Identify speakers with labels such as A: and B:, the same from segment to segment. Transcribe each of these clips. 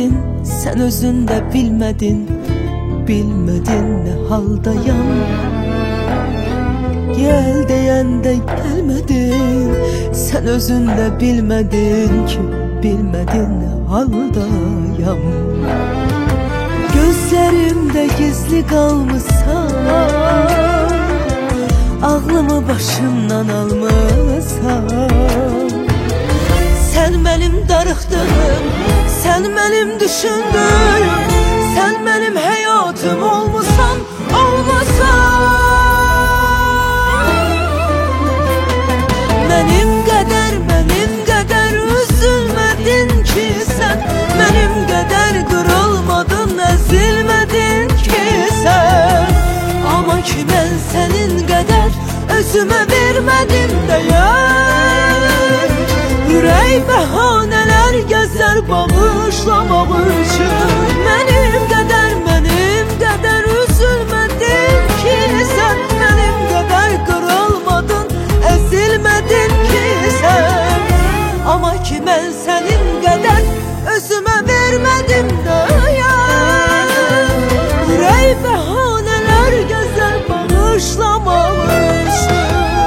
A: bilmədin, sən özün də bilmədin, bilmədin nə haldayam. Gəl deyəndə gəlmədin, sən özün də bilmədin ki, bilmədin nə haldayam. Gözlərimdə gizli qalmısan, ağlımı başımdan almısan. Sən mənim darıxdığım, sən mənim düşündüyüm, sən mənim həyatım olmusan, olmasan. Mənim qədər üzülmədin ki sən, mənim qədər qırılmadın, əzilmədin ki sən. Amma ki mən sənin qədər özümə vermədim dəyər. Ürək bəhanələr gəzər bağışlamaq üçün. Mənim qədər üzülmədin ki sən, mənim qədər qırılmadın, əzilmədin ki sən. Amma ki mən sənin qədər özümə vermədim dəyər. Ürək bəhanələr gəzər bağışlamaq üçün.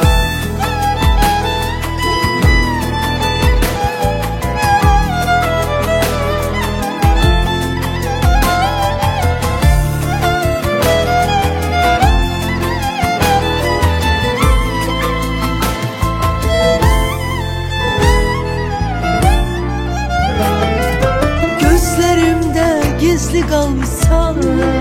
A: Gizli qalmısan,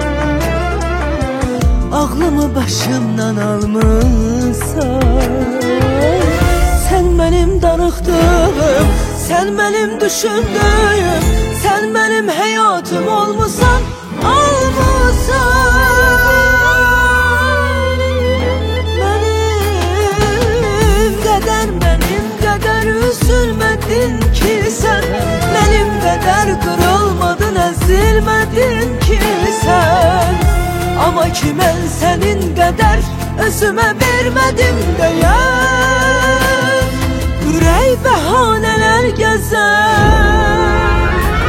A: ağlımı başımdan almısan. Sən mənim darıxdığım, sən mənim düşündüyüm, sən mənim həyatım olmusan, olmusan. Mənim qədər üzülmədin ki sən, mənim qədər qırılmadın, əzilmədin ki sən. Amma ki mən sənin qədər özümə vermədim dəyər. Ürək bəhanələr gəzər,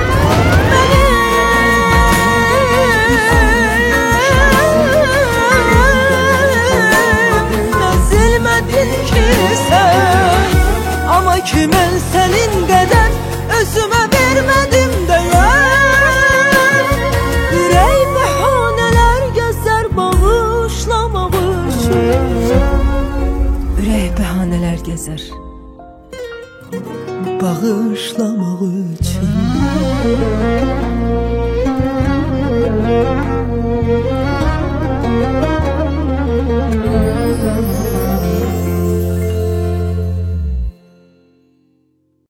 A: əzilmədin ki sən. Amma ki mən sənin qədər özümə vermədim dəyər. Ürək bəhanələr gəzər bağışlamaq üçün. Ürək bəhanələr gəzər bağışlamaq üçün.